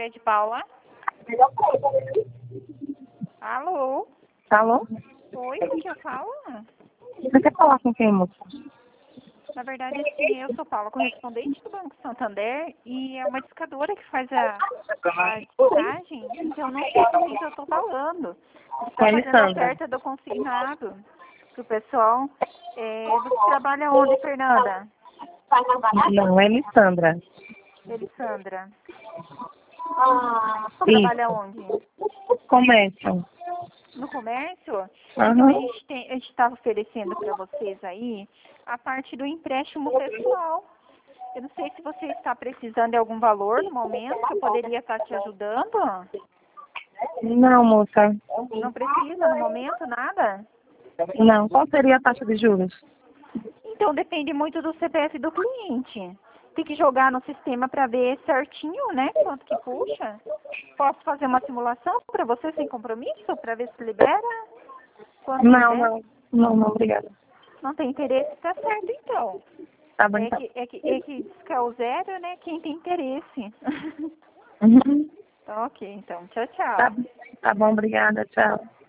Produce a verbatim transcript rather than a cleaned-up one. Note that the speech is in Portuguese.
Maria de Paula. Alô? Alô? Oi, com quem eu falo? Você quer falar com quem, moça? Na verdade, assim, eu sou Paula, correspondente do Banco Santander, e é uma discadora que faz a, a listagem, então não sei com quem que eu estou falando. Você está Com a fazendo a Alessandra. oferta do consignado pro pessoal. É, você trabalha onde, Fernanda? Não, é Alessandra. Elisandra. Você trabalha Isso. onde? Comércio. No comércio? Então, a Aham. gente tem, a gente está oferecendo para vocês aí a parte do empréstimo pessoal. Eu não sei se você está precisando de algum valor no momento, que eu poderia estar te ajudando. Não, moça. Não precisa no momento, nada? Não. Qual seria a taxa de juros? Então, depende muito do C P F do cliente. Tem que jogar no sistema para ver certinho, né, quanto que puxa. Posso fazer uma simulação para você sem compromisso, para ver se libera? Quando Não, quiser. não. Não, não, obrigada. Não tem interesse? Tá certo, então. Tá bom, É então. que, é que, é que diz que é o zero, né, quem tem interesse. Uhum. Ok, então. Tchau, Tá, tchau. tá bom, obrigada. Tchau.